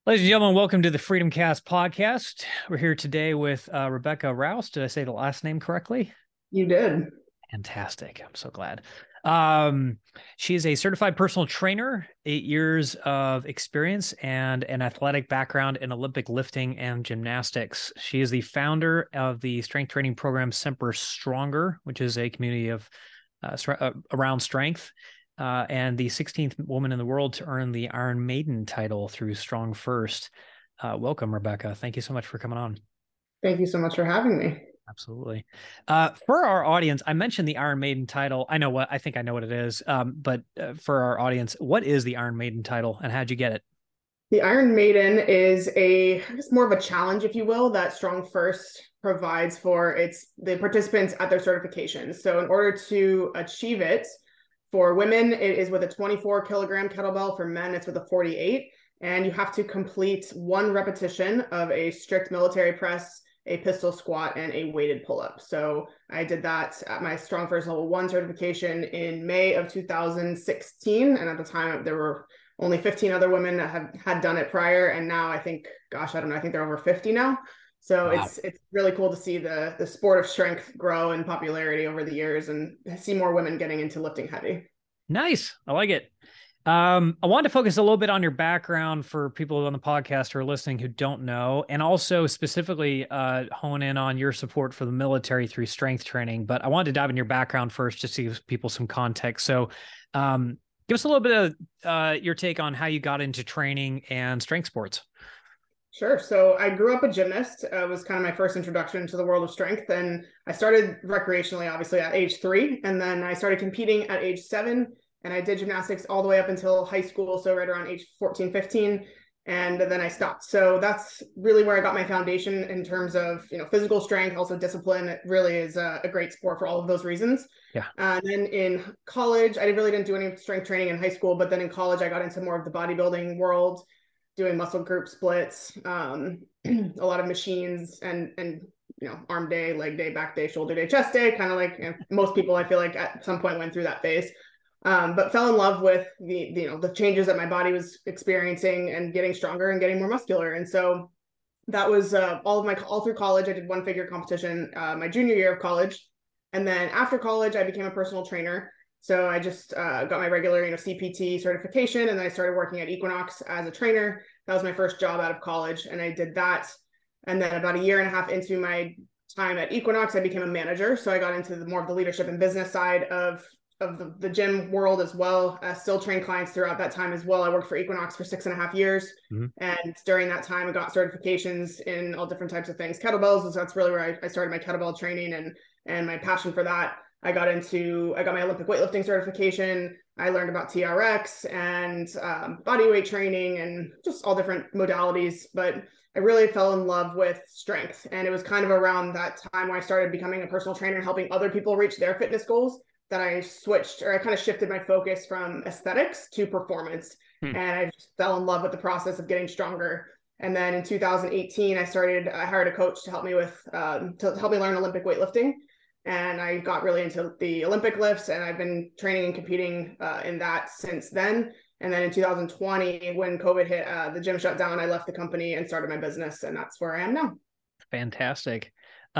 Ladies and gentlemen, welcome to the Freedom Cast podcast. We're here today with Rebecca Rouse. Did I say the last name correctly? You did. Fantastic. I'm so glad. Um, she is a certified personal trainer, 8 years of experience, and an athletic background in Olympic lifting and gymnastics. She is the founder of the strength training program Semper Stronger, which is a community of around strength. And the 16th woman in the world to earn the Iron Maiden title through Strong First. Welcome, Rebecca. Thank you so much for coming on. Thank you so much for having me. Absolutely. For our audience, I mentioned the Iron Maiden title. I think I know what it is. But for our audience, what is the Iron Maiden title and how'd you get it? The Iron Maiden is I guess more of a challenge, if you will, that Strong First provides for the participants at their certification. So in order to achieve it, for women, it is with a 24 kilogram kettlebell. For men, it's with a 48. And you have to complete one repetition of a strict military press, a pistol squat, and a weighted pull-up. So I did that at my Strong First Level 1 certification in May of 2016. And at the time, there were only 15 other women that had done it prior. And now I think, gosh, I don't know, I think they're over 50 now. So wow. It's really cool to see the sport of strength grow in popularity over the years and see more women getting into lifting heavy. Nice. I like it. I wanted to focus a little bit on your background for people on the podcast who are listening who don't know, and also specifically hone in on your support for the military through strength training. But I wanted to dive in your background first just to give people some context. So give us a little bit of your take on how you got into training and strength sports. Sure. So I grew up a gymnast. It was kind of my first introduction to the world of strength. And I started recreationally, obviously, at age 3. And then I started competing at age 7. And I did gymnastics all the way up until high school. So right around age 14, 15. And then I stopped. So that's really where I got my foundation in terms of, physical strength, also discipline. It really is a great sport for all of those reasons. Yeah. And then in college, I really didn't do any strength training in high school. But then in college, I got into more of the bodybuilding world, doing muscle group splits, a lot of machines and arm day, leg day, back day, shoulder day, chest day, kind of like most people I feel like at some point went through that phase. But fell in love with the changes that my body was experiencing and getting stronger and getting more muscular. And so that was all through college. I did one figure competition my junior year of college. And then after college, I became a personal trainer. So I just got my regular, CPT certification, and then I started working at Equinox as a trainer. That was my first job out of college, and I did that. And then about a year and a half into my time at Equinox, I became a manager. So I got into more of the leadership and business side of the gym world as well. Still trained clients throughout that time as well. I worked for Equinox for 6.5 years. Mm-hmm. And during that time, I got certifications in all different types of things. Kettlebells, so that's really where I started my kettlebell training and my passion for that. I got my Olympic weightlifting certification. I learned about TRX and body weight training and just all different modalities. But I really fell in love with strength. And it was kind of around that time where I started becoming a personal trainer and helping other people reach their fitness goals that I kind of shifted my focus from aesthetics to performance. And I just fell in love with the process of getting stronger. And then in 2018, I hired a coach to help me learn Olympic weightlifting. And I got really into the Olympic lifts, and I've been training and competing in that since then. And then in 2020, when COVID hit, the gym shut down, I left the company and started my business, and that's where I am now. Fantastic.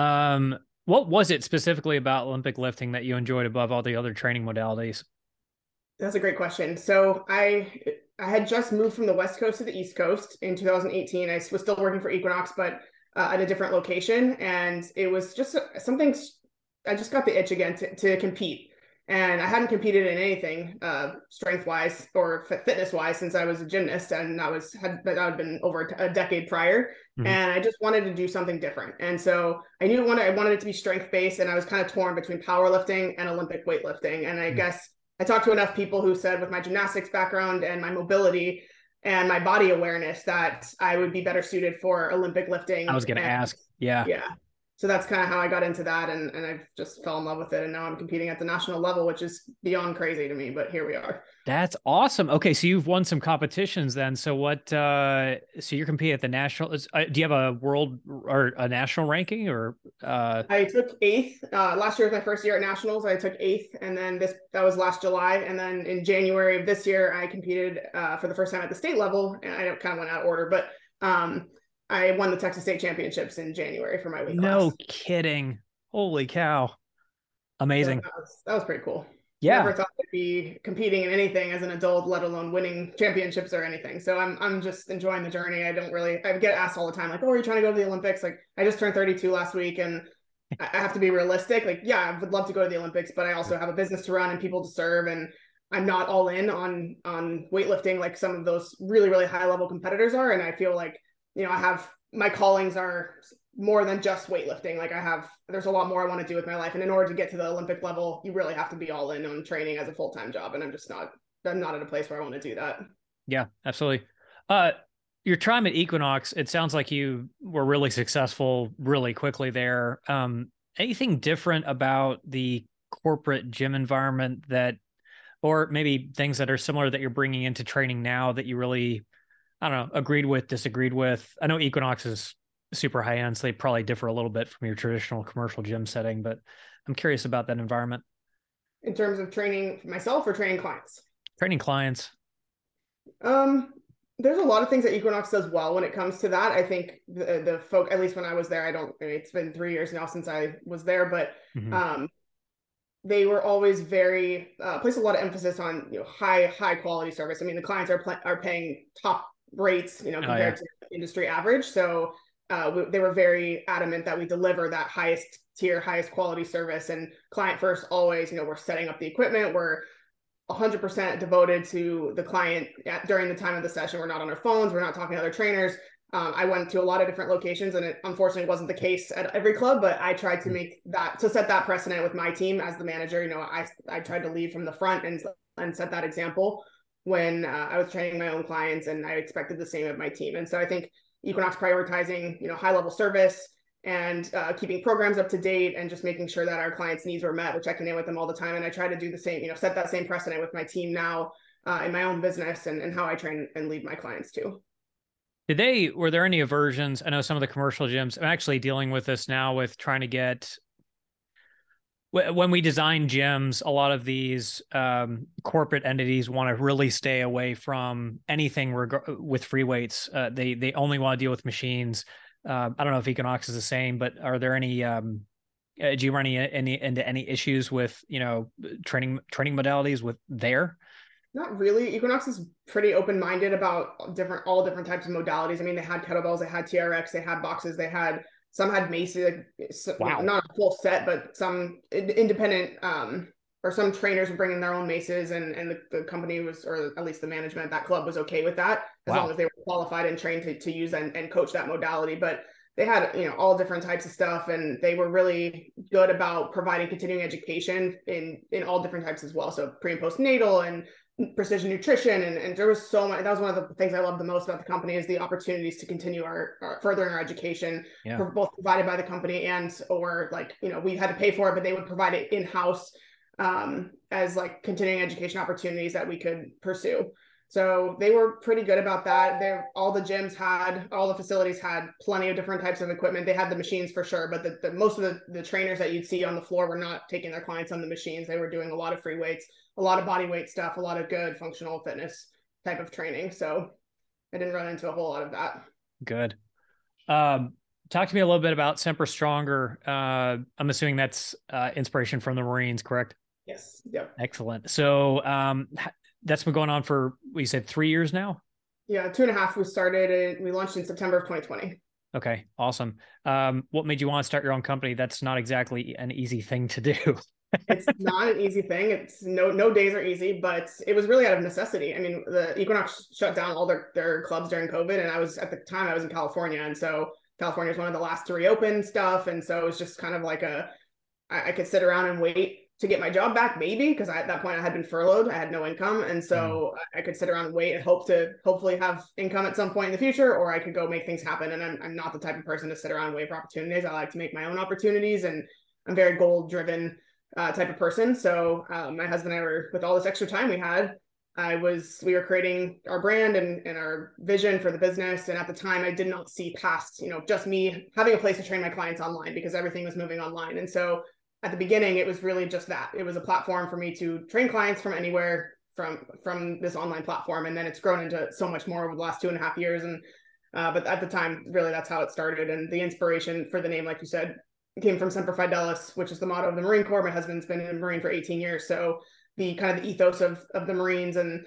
What was it specifically about Olympic lifting that you enjoyed above all the other training modalities? That's a great question. So I had just moved from the West Coast to the East Coast in 2018. I was still working for Equinox, but at a different location. And it was just something... I just got the itch again to compete. And I hadn't competed in anything strength-wise or fitness-wise since I was a gymnast, and that had been over a decade prior. Mm-hmm. And I just wanted to do something different. And so I knew I wanted it to be strength-based, and I was kind of torn between powerlifting and Olympic weightlifting. And I guess I talked to enough people who said with my gymnastics background and my mobility and my body awareness that I would be better suited for Olympic lifting. I was going to ask. Yeah. Yeah. So that's kind of how I got into that, and I just fell in love with it. And now I'm competing at the national level, which is beyond crazy to me, but here we are. That's awesome. Okay, so you've won some competitions then. So so you're competing at the national, do you have a world or a national ranking or I took eighth. Last year was my first year at nationals. I took eighth, and then that was last July. And then in January of this year, I competed for the first time at the state level. And I kind of went out of order, but I won the Texas State Championships in January for my weight class. No kidding. Holy cow. Amazing. So that was pretty cool. Yeah. Never thought I'd be competing in anything as an adult, let alone winning championships or anything. So I'm just enjoying the journey. I get asked all the time, like, oh, are you trying to go to the Olympics? Like, I just turned 32 last week, and I have to be realistic. Like, yeah, I would love to go to the Olympics, but I also have a business to run and people to serve, and I'm not all in on weightlifting like some of those really, really high level competitors are. And I feel like, I have my callings are more than just weightlifting. Like there's a lot more I want to do with my life. And in order to get to the Olympic level, you really have to be all in on training as a full-time job. And I'm not at a place where I want to do that. Yeah, absolutely. Your time at Equinox, it sounds like you were really successful really quickly there. Anything different about the corporate gym environment or maybe things that are similar that you're bringing into training now that you really, I don't know, agreed with, disagreed with? I know Equinox is super high end, so they probably differ a little bit from your traditional commercial gym setting, but I'm curious about that environment. In terms of training myself or training clients? Training clients. There's a lot of things that Equinox does well when it comes to that. I think the folk, at least when I was there, it's been 3 years now since I was there, but they were always very place a lot of emphasis on high quality service. I mean, the clients are paying top rates, compared to industry average. So they were very adamant that we deliver that highest tier, highest quality service, and client first always. We're setting up the equipment. We're 100% devoted to the client during the time of the session. We're not on our phones. We're not talking to other trainers. I went to a lot of different locations, and it unfortunately wasn't the case at every club, but I tried to set that precedent with my team as the manager. I tried to lead from the front and set that example when I was training my own clients, and I expected the same of my team. And so I think Equinox prioritizing, high level service and keeping programs up to date and just making sure that our clients' needs were met, which I connect with them all the time. And I try to do the same, set that same precedent with my team now in my own business and how I train and lead my clients too. Were there any aversions? I know some of the commercial gyms, I'm actually dealing with this now with trying to get, when we design gyms, a lot of these corporate entities want to really stay away from anything with free weights. They only want to deal with machines. I don't know if Equinox is the same, but are there any, do you run into any issues with, training modalities with there? Not really. Equinox is pretty open-minded about all different types of modalities. I mean, they had kettlebells, they had TRX, they had boxes, some had maces, wow. Not a full set, but some independent, or some trainers were bringing their own maces, and the company was, or at least the management, that club was okay with that, as long as they were qualified and trained to use and coach that modality. But they had, all different types of stuff, and they were really good about providing continuing education in all different types as well. So pre and postnatal and precision nutrition, and there was so much. That was one of the things I love the most about the company, is the opportunities to continue our furthering our education, for both provided by the company or we had to pay for it, but they would provide it in-house as continuing education opportunities that we could pursue. So they were pretty good about that. All the facilities had plenty of different types of equipment. They had the machines for sure, but most of the trainers that you'd see on the floor were not taking their clients on the machines. They were doing a lot of free weights, a lot of body weight stuff, a lot of good functional fitness type of training. So I didn't run into a whole lot of that. Good. Talk to me a little bit about Semper Stronger. I'm assuming that's inspiration from the Marines, correct? Yes. Yep. Excellent. So that's been going on for, you said 3 years now? Yeah, 2.5. We launched in September of 2020. Okay, awesome. What made you want to start your own company? That's not exactly an easy thing to do. It's not an easy thing. It's no days are easy, but it was really out of necessity. I mean, the Equinox shut down all their clubs during COVID, and at the time I was in California, and so California was one of the last to reopen stuff, and so it was just kind of like I could sit around and wait to get my job back, maybe, because at that point I had been furloughed, I had no income, and Mm. so I could sit around and wait and hope to hopefully have income at some point in the future, or I could go make things happen. And I'm not the type of person to sit around and wait for opportunities. I like to make my own opportunities, and I'm very goal driven type of person. So my husband and I were, with all this extra time we had, we were creating our brand and our vision for the business. And at the time I did not see past, just me having a place to train my clients online, because everything was moving online. And so at the beginning, it was really just that. It was a platform for me to train clients from anywhere, from this online platform. And then it's grown into so much more over the last 2.5 years. And but at the time, really, that's how it started. And the inspiration for the name, like you said, came from Semper Fidelis, which is the motto of the Marine Corps. My husband's been a Marine for 18 years. So the kind of the ethos of the Marines, and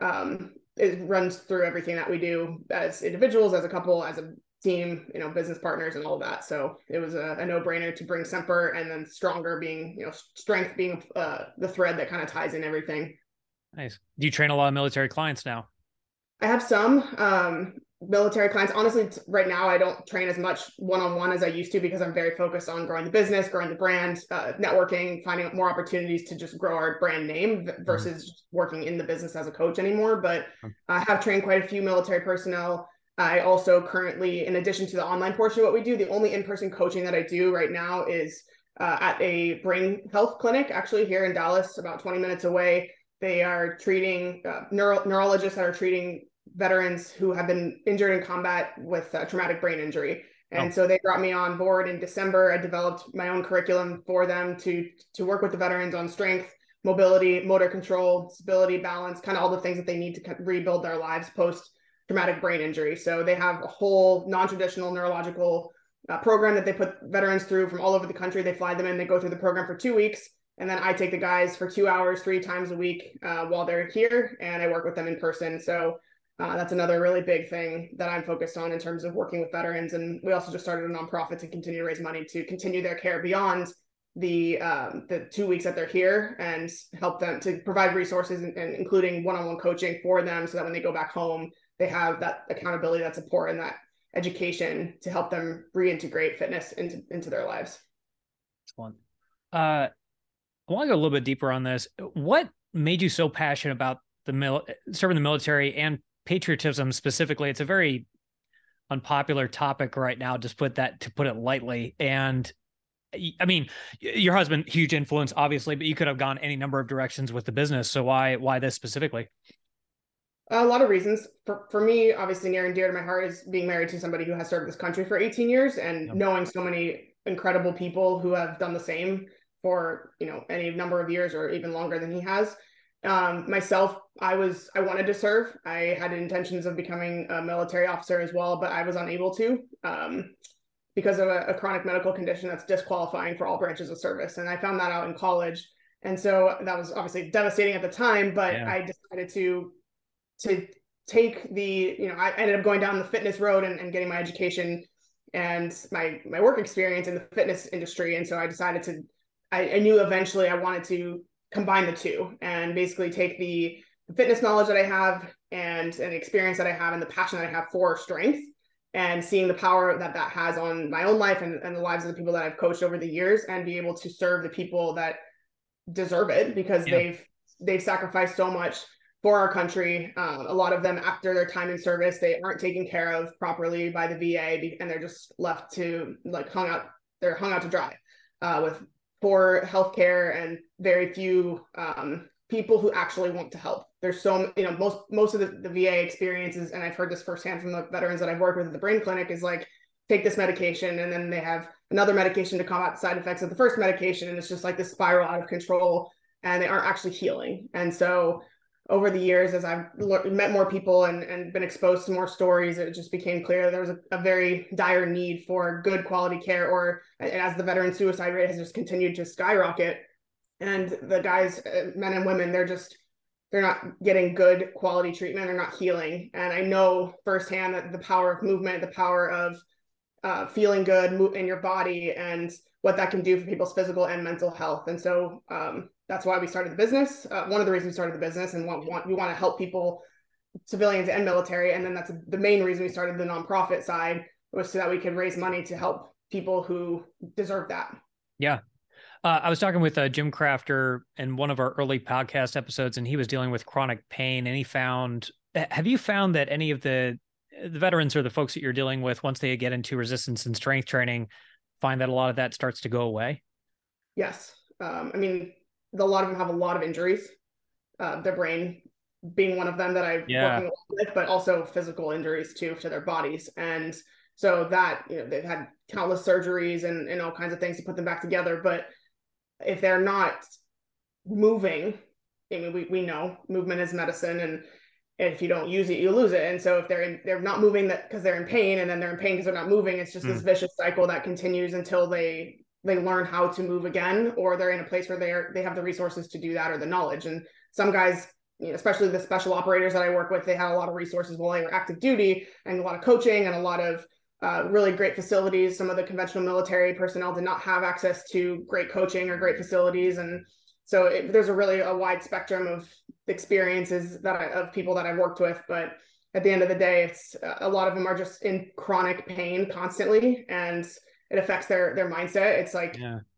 it runs through everything that we do as individuals, as a couple, as a team, business partners, and all of that. So it was a no-brainer to bring Semper, and then stronger being, strength being the thread that kind of ties in everything. Nice. Do you train a lot of military clients now? I have some military clients. Honestly, right now, I don't train as much one-on-one as I used to, because I'm very focused on growing the business, growing the brand, networking, finding more opportunities to just grow our brand name versus just working in the business as a coach anymore. But I have trained quite a few military personnel. I also currently, in addition to the online portion of what we do, the only in-person coaching that I do right now is at a brain health clinic, actually here in Dallas, about 20 minutes away. They are treating neurologists that are treating veterans who have been injured in combat with traumatic brain injury. And so they brought me on board in December. I developed my own curriculum for them to work with the veterans on strength, mobility, motor control, stability, balance, kind of all the things that they need to rebuild their lives post traumatic brain injury. So they have a whole non-traditional neurological program that they put veterans through from all over the country. They fly them in, they go through the program for 2 weeks. And then I take the guys for 2 hours, 3 times a week while they're here, and I work with them in person. So that's another really big thing that I'm focused on in terms of working with veterans. And we also just started a nonprofit to continue to raise money to continue their care beyond the 2 weeks that they're here, and help them to provide resources and including one-on-one coaching for them, so that when they go back home, they have that accountability, that support, and that education to help them reintegrate fitness into their lives. Excellent. I want to go a little bit deeper on this. What made you so passionate about serving the military and patriotism specifically? It's a very unpopular topic right now, to put it lightly. And I mean, your husband, huge influence, obviously, but you could have gone any number of directions with the business. So why this specifically? A lot of reasons. For me, obviously near and dear to my heart is being married to somebody who has served this country for 18 years, and knowing so many incredible people who have done the same for, any number of years or even longer than he has. Myself, I wanted to serve. I had intentions of becoming a military officer as well, but I was unable to because of a chronic medical condition that's disqualifying for all branches of service. And I found that out in college. And so that was obviously devastating at the time, but I decided to take I ended up going down the fitness road and getting my education and my work experience in the fitness industry. And so I decided I knew eventually I wanted to combine the two, and basically take the fitness knowledge that I have and the experience that I have and the passion that I have for strength, and seeing the power that has on my own life and the lives of the people that I've coached over the years, and be able to serve the people that deserve it, because they've sacrificed so much for our country. A lot of them, after their time in service, they aren't taken care of properly by the VA, and they're just left to hung out to dry with poor healthcare and very few people who actually want to help. There's most of the VA experiences, and I've heard this firsthand from the veterans that I've worked with at the brain clinic, is take this medication, and then they have another medication to combat the side effects of the first medication, and it's just this spiral out of control, and they aren't actually healing. And so over the years, as I've met more people and been exposed to more stories, it just became clear there was a very dire need for good quality care, as the veteran suicide rate has just continued to skyrocket. And the guys, men and women, they're not getting good quality treatment. They're not healing. And I know firsthand that the power of movement, the power of feeling good in your body, and what that can do for people's physical and mental health. And so that's why we started the business. One of the reasons we started the business, and we want to help people, civilians and military. And then that's the main reason we started the nonprofit side, was so that we could raise money to help people who deserve that. Yeah. I was talking with Jim Crafter in one of our early podcast episodes, and he was dealing with chronic pain. And he found, have you found that any of the veterans or the folks that you're dealing with, once they get into resistance and strength training, find that a lot of that starts to go away? Yes. I mean, a lot of them have a lot of injuries, their brain being one of them that I'm Yeah. working with, but also physical injuries too to their bodies. And so that, they've had countless surgeries and all kinds of things to put them back together. But if they're not moving, I mean, we know movement is medicine, and if you don't use it, you lose it. And so if they're not moving that because they're in pain, and then they're in pain because they're not moving, it's just this vicious cycle that continues until they learn how to move again, or they're in a place where they have the resources to do that or the knowledge. And some guys, especially the special operators that I work with, they had a lot of resources while they were active duty, and a lot of coaching and a lot of really great facilities. Some of the conventional military personnel did not have access to great coaching or great facilities. And so there's a wide spectrum of experiences of people that I've worked with. But at the end of the day, it's a lot of them are just in chronic pain constantly, and it affects their mindset. It's like,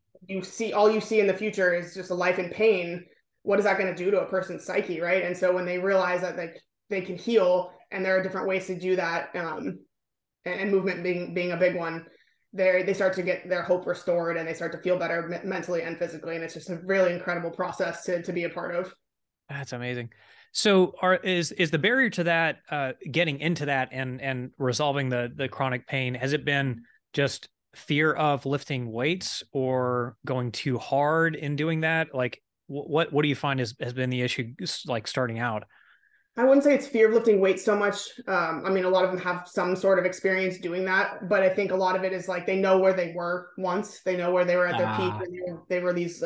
all you see in the future is just a life in pain. What is that going to do to a person's psyche, right? And so when they realize that they can heal, and there are different ways to do that, and movement being a big one, they start to get their hope restored, and they start to feel better mentally and physically. And it's just a really incredible process to be a part of. That's amazing. So is the barrier to that, getting into that and resolving the chronic pain, has it been just fear of lifting weights or going too hard in doing that? Like what do you find has been the issue, like starting out? I wouldn't say it's fear of lifting weights so much. I mean, a lot of them have some sort of experience doing that, but I think a lot of it is like they know where they were once. They know where they were at their peak. And they were these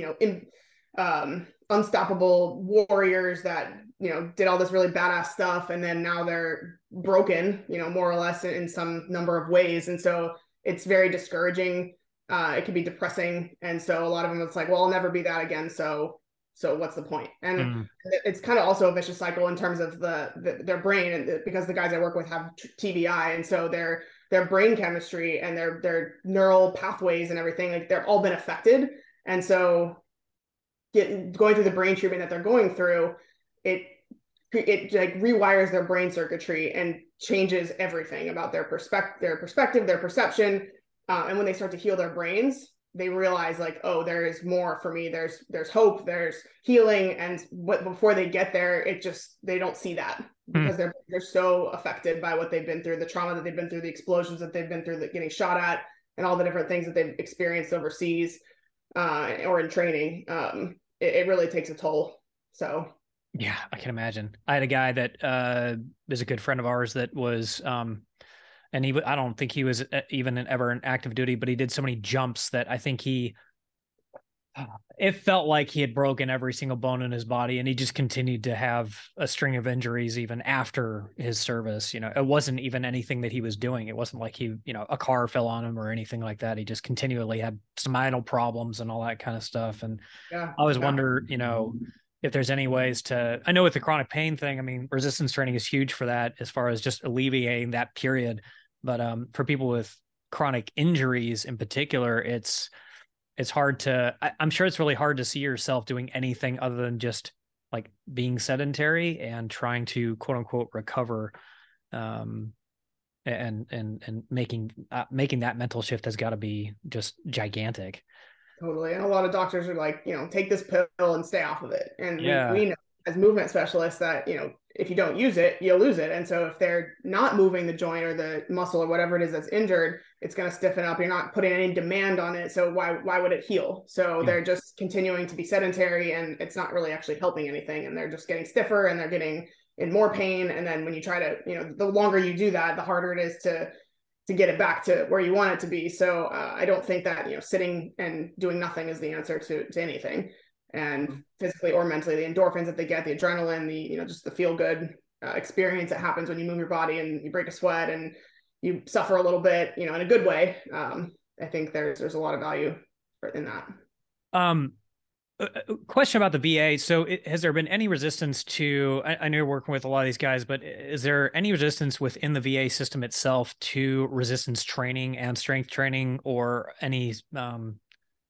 unstoppable warriors that did all this really badass stuff, and then now they're broken, more or less in some number of ways. And so it's very discouraging. It can be depressing, and so a lot of them, it's like, well, I'll never be that again. So what's the point? And it's kind of also a vicious cycle in terms of their brain, and because the guys I work with have TBI, and so their brain chemistry and their neural pathways and everything, like they're all been affected. And so going through the brain treatment that they're going through, it like rewires their brain circuitry and changes everything about their perspective, their perception. And when they start to heal their brains, they realize like, oh, there is more for me. There's hope, there's healing. And before they get there, they don't see that because they're so affected by what they've been through, the trauma that they've been through, the explosions that they've been through, getting shot at, and all the different things that they've experienced overseas or in training. It really takes a toll. So yeah, I can imagine. I had a guy that is a good friend of ours that was and I don't think he was even ever in active duty, but he did so many jumps that I think it felt like he had broken every single bone in his body, and he just continued to have a string of injuries even after his service. It wasn't even anything that he was doing. It wasn't like a car fell on him or anything like that. He just continually had spinal problems and all that kind of stuff. And I always wonder, if there's any ways I know with the chronic pain thing, I mean, resistance training is huge for that as far as just alleviating that period. But for people with chronic injuries in particular, it's hard I'm sure it's really hard to see yourself doing anything other than just like being sedentary and trying to quote unquote recover. And making that mental shift has got to be just gigantic. Totally. And a lot of doctors are like, take this pill and stay off of it. And we know as movement specialists that, if you don't use it, you'll lose it. And so if they're not moving the joint or the muscle or whatever it is that's injured, it's going to stiffen up. You're not putting any demand on it. So why would it heal? So they're just continuing to be sedentary, and it's not really actually helping anything. And they're just getting stiffer, and they're getting in more pain. And then when you try to, the longer you do that, the harder it is to get it back to where you want it to be. So I don't think that, sitting and doing nothing is the answer to anything. And physically or mentally, the endorphins that they get, the adrenaline, the, just the feel good experience that happens when you move your body and you break a sweat and you suffer a little bit, in a good way. I think there's a lot of value in that. Question about the VA. So has there been any resistance to, I know you're working with a lot of these guys, but is there any resistance within the VA system itself to resistance training and strength training, or any,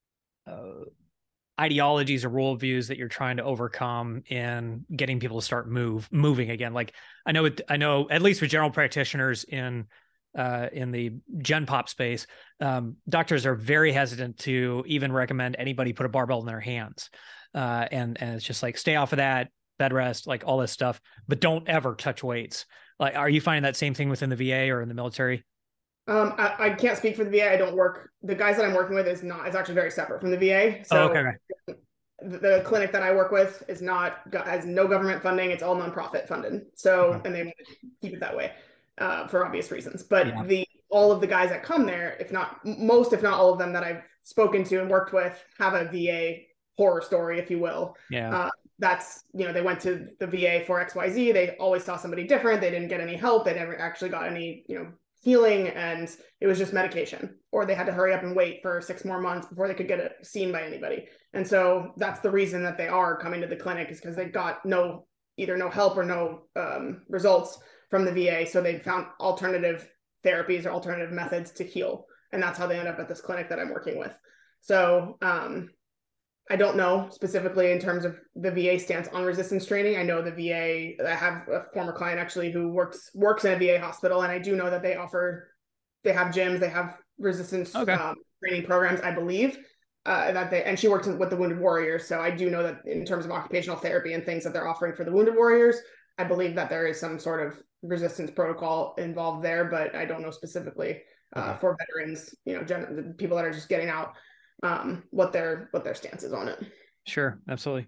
ideologies or worldviews that you're trying to overcome in getting people to start moving again? Like I know at least with general practitioners in the Gen Pop space, doctors are very hesitant to even recommend anybody put a barbell in their hands. And it's just like, stay off of that, bed rest, like all this stuff, but don't ever touch weights. Like, are you finding that same thing within the VA or in the military? I can't speak for the VA. I don't work. The guys that I'm working with it's actually very separate from the VA. Oh, So okay. the clinic that I work with has no government funding. It's all nonprofit funded. So, Okay. and they keep it that way for obvious reasons. But Yeah. all of the guys that come there, if not most, if not all of them that I've spoken to and worked with, have a VA horror story, if you will. Yeah. That's, they went to the VA for XYZ. They always saw somebody different. They didn't get any help. They never actually got any, healing, and it was just medication, or they had to hurry up and wait for 6 more months before they could get seen by anybody. And so that's the reason that they are coming to the clinic, is because they got either no help or no results from the VA. So they found alternative therapies or alternative methods to heal. And that's how they end up at this clinic that I'm working with. So I don't know specifically in terms of the VA stance on resistance training. I know the VA, I have a former client actually who works in a VA hospital, and I do know that they have gyms, they have resistance training programs, I believe, and she works with the Wounded Warriors. So I do know that in terms of occupational therapy and things that they're offering for the Wounded Warriors, I believe that there is some sort of resistance protocol involved there, but I don't know specifically for veterans, people that are just getting out, what their stance is on it. Sure, absolutely.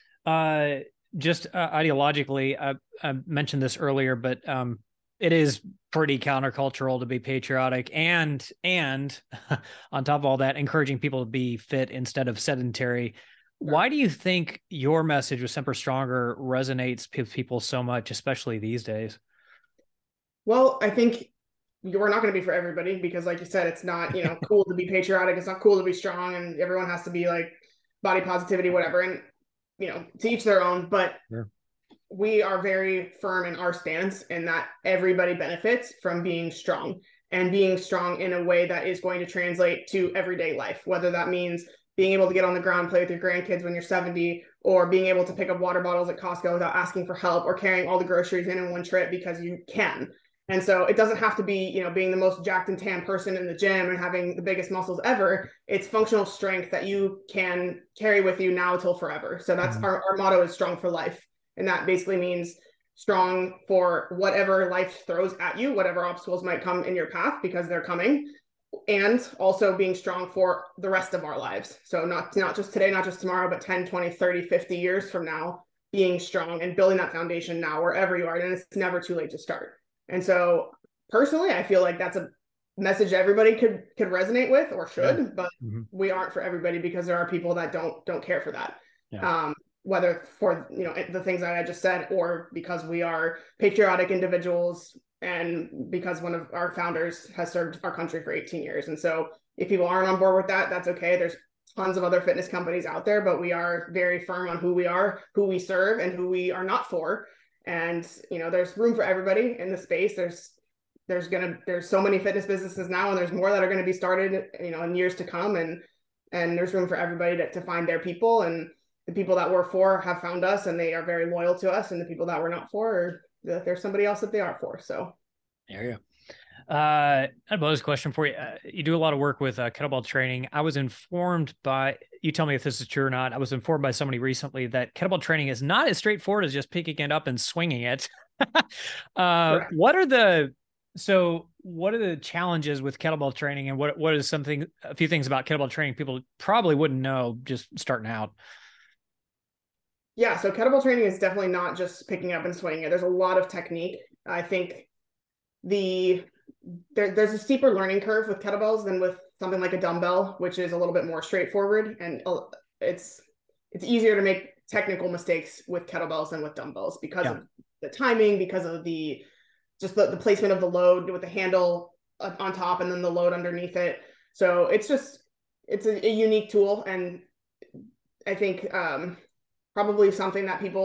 Just ideologically, I mentioned this earlier, but it is pretty countercultural to be patriotic and on top of all that, encouraging people to be fit instead of sedentary. Sure. Why do you think your message with Semper Stronger resonates with people so much, especially these days? Well, I think you're not going to be for everybody, because like you said, it's not, cool to be patriotic. It's not cool to be strong, and everyone has to be like body positivity, whatever. And, to each their own, but sure. We are very firm in our stance in that everybody benefits from being strong, and being strong in a way that is going to translate to everyday life, whether that means being able to get on the ground, play with your grandkids when you're 70, or being able to pick up water bottles at Costco without asking for help, or carrying all the groceries in one trip because you can. And so it doesn't have to be, being the most jacked and tan person in the gym and having the biggest muscles ever. It's functional strength that you can carry with you now till forever. So that's our motto is strong for life. And that basically means strong for whatever life throws at you, whatever obstacles might come in your path, because they're coming. And also being strong for the rest of our lives. So not just today, not just tomorrow, but 10, 20, 30, 50 years from now, being strong and building that foundation now wherever you are. And it's never too late to start. And so personally, I feel like that's a message everybody could resonate with, or should, but we aren't for everybody, because there are people that don't care for that. Yeah. Whether for, the things that I just said, or because we are patriotic individuals, and because one of our founders has served our country for 18 years. And so if people aren't on board with that, that's okay. There's tons of other fitness companies out there, but we are very firm on who we are, who we serve, and who we are not for. And, there's room for everybody in the space. There's so many fitness businesses now, and there's more that are going to be started, in years to come. And there's room for everybody to find their people, and the people that we're for have found us, and they are very loyal to us. And the people that we're not for, there's somebody else that they are for. So there you go. I have a bonus question for you. You do a lot of work with kettlebell training. I was informed by, you tell me if this is true or not, I was informed by somebody recently that kettlebell training is not as straightforward as just picking it up and swinging it. What are the challenges with kettlebell training, and what is a few things about kettlebell training people probably wouldn't know just starting out? Yeah, so kettlebell training is definitely not just picking up and swinging it. There's a lot of technique. I think there's a steeper learning curve with kettlebells than with something like a dumbbell, which is a little bit more straightforward, and it's easier to make technical mistakes with kettlebells than with dumbbells, because of the timing, because of the placement of the load with the handle on top and then the load underneath it. So it's a unique tool, and I think probably something that people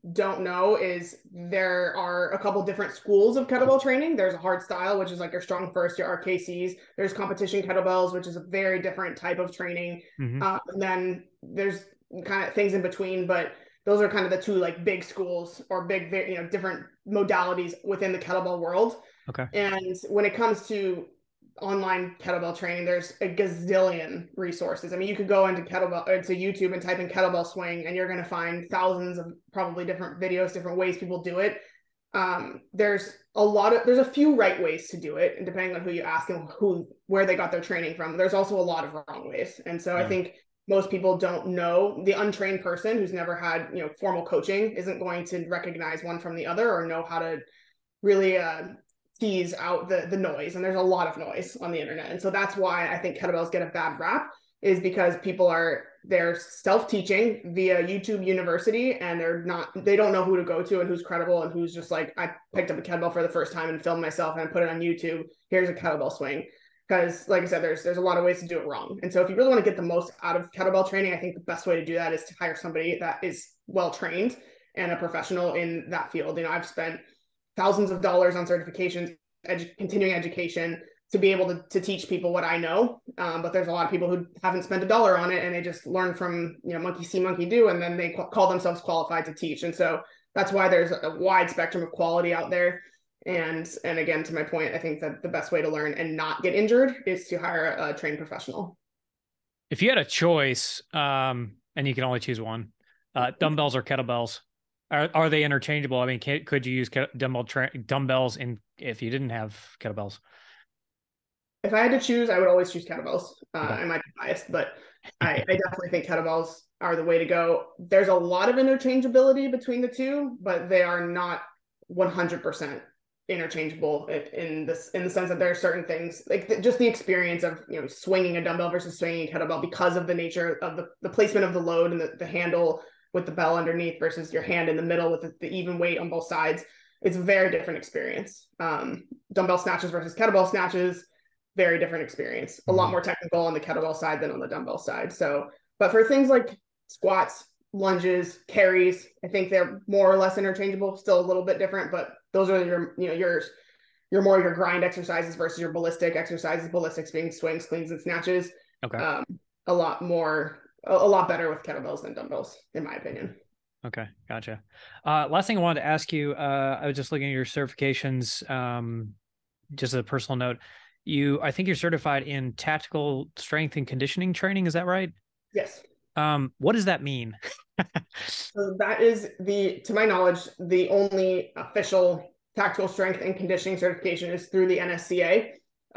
don't know is there are a couple different schools of kettlebell training. There's a hard style, which is like your strong first, your RKCs. There's competition kettlebells, which is a very different type of training. And then there's kind of things in between, but those are kind of the two like big schools or big, different modalities within the kettlebell world. Okay. And when it comes to online kettlebell training, there's a gazillion resources. I mean, you could go into YouTube and type in kettlebell swing, and you're going to find thousands of probably different videos, different ways people do it. There's a few right ways to do it, and depending on who you ask and where they got their training from, there's also a lot of wrong ways. And so I think most people don't know. The untrained person who's never had, formal coaching isn't going to recognize one from the other or know how to really tease out the noise. And there's a lot of noise on the internet. And so that's why I think kettlebells get a bad rap, is because they're self-teaching via YouTube University, and they don't know who to go to and who's credible and who's just like, I picked up a kettlebell for the first time and filmed myself and I put it on YouTube. Here's a kettlebell swing. Because like I said, there's a lot of ways to do it wrong. And so if you really want to get the most out of kettlebell training, I think the best way to do that is to hire somebody that is well-trained and a professional in that field. I've spent thousands of dollars on certifications, continuing education to be able to teach people what I know. But there's a lot of people who haven't spent a dollar on it, and they just learn from, monkey see, monkey do, and then they call themselves qualified to teach. And so that's why there's a wide spectrum of quality out there. And again, to my point, I think that the best way to learn and not get injured is to hire a trained professional. If you had a choice, and you can only choose one, dumbbells or kettlebells, are they interchangeable? I mean, could you use dumbbells if you didn't have kettlebells? If I had to choose, I would always choose kettlebells. I might be biased, but I definitely think kettlebells are the way to go. There's a lot of interchangeability between the two, but they are not 100% interchangeable in the sense that there are certain things like just the experience of swinging a dumbbell versus swinging a kettlebell, because of the nature of the placement of the load and the handle with the bell underneath versus your hand in the middle with the even weight on both sides. It's a very different experience. Dumbbell snatches versus kettlebell snatches, very different experience. A lot more technical on the kettlebell side than on the dumbbell side. So, but for things like squats, lunges, carries, I think they're more or less interchangeable, still a little bit different, but those are your more your grind exercises versus your ballistic exercises, ballistics being swings, cleans, and snatches. Okay. A lot better with kettlebells than dumbbells, in my opinion. Okay. Gotcha. Last thing I wanted to ask you, I was just looking at your certifications, just as a personal note, I think you're certified in tactical strength and conditioning training. Is that right? Yes. What does that mean? So that is to my knowledge, the only official tactical strength and conditioning certification is through the NSCA.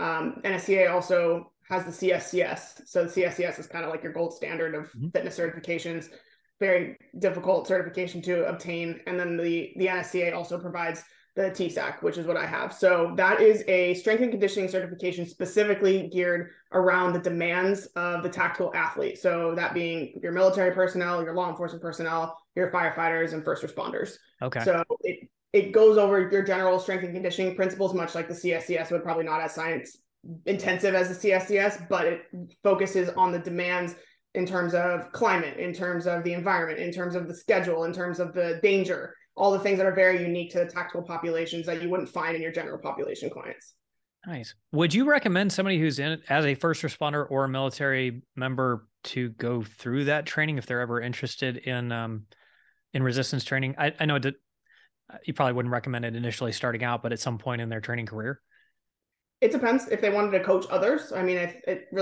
NSCA also has the CSCS. So the CSCS is kind of like your gold standard of fitness certifications, very difficult certification to obtain. And then the NSCA also provides the TSAC, which is what I have. So that is a strength and conditioning certification specifically geared around the demands of the tactical athlete. So that being your military personnel, your law enforcement personnel, your firefighters, and first responders. Okay. So it goes over your general strength and conditioning principles, much like the CSCS, but probably not as science intensive as the CSCS, but it focuses on the demands in terms of climate, in terms of the environment, in terms of the schedule, in terms of the danger, all the things that are very unique to the tactical populations that you wouldn't find in your general population clients. Nice. Would you recommend somebody who's in it as a first responder or a military member to go through that training if they're ever interested in resistance training? I know that you probably wouldn't recommend it initially starting out, but at some point in their training career. It depends if they wanted to coach others. I mean,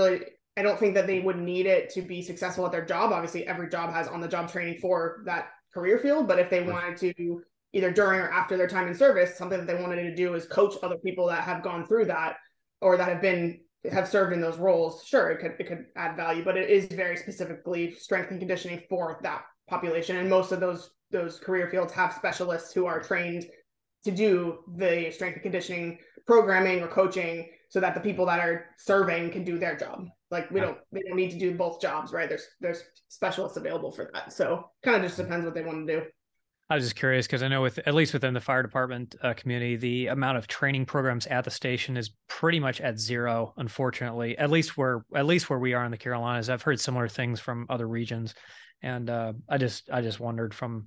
I don't think that they would need it to be successful at their job. Obviously, every job has on-the-job training for that career field, but if they wanted to, either during or after their time in service, something that they wanted to do is coach other people that have gone through that or that have served in those roles, sure, it could add value, but it is very specifically strength and conditioning for that population. And most of those career fields have specialists who are trained to do the strength and conditioning programming or coaching so that the people that are serving can do their job. Like they don't need to do both jobs, right? There's specialists available for that. So kind of just depends what they want to do. I was just curious because I know at least within the fire department community, the amount of training programs at the station is pretty much at zero, unfortunately, at least where we are in the Carolinas. I've heard similar things from other regions. And I just wondered from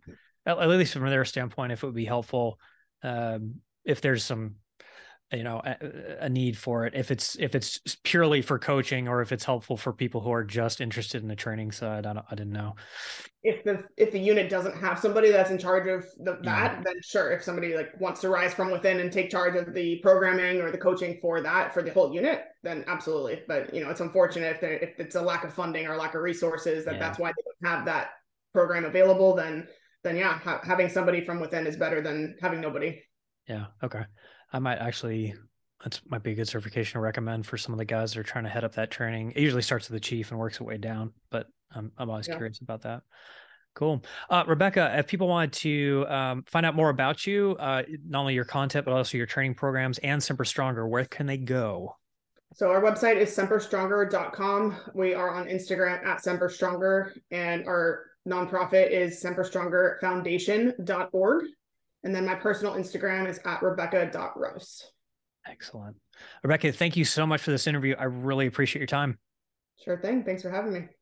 at least from their standpoint, if it would be helpful, if there's some, a need for it, if it's purely for coaching, or if it's helpful for people who are just interested in the training side. I didn't know. If the unit doesn't have somebody that's in charge of Yeah. then sure. If somebody like wants to rise from within and take charge of the programming or the coaching for the whole unit, then absolutely. But it's unfortunate if it's a lack of funding or lack of resources that's why they don't have that program available. Then yeah, having somebody from within is better than having nobody. Yeah. Okay. I might be a good certification to recommend for some of the guys that are trying to head up that training. It usually starts with the chief and works its way down, but I'm always curious about that. Cool. Rebecca, if people wanted to find out more about you, not only your content, but also your training programs and Semper Stronger, where can they go? So our website is semperstronger.com. We are on Instagram at Semper Stronger, and our nonprofit is semperstrongerfoundation.org. And then my personal Instagram is at rebecca.rose. Excellent. Rebecca, thank you so much for this interview. I really appreciate your time. Sure thing. Thanks for having me.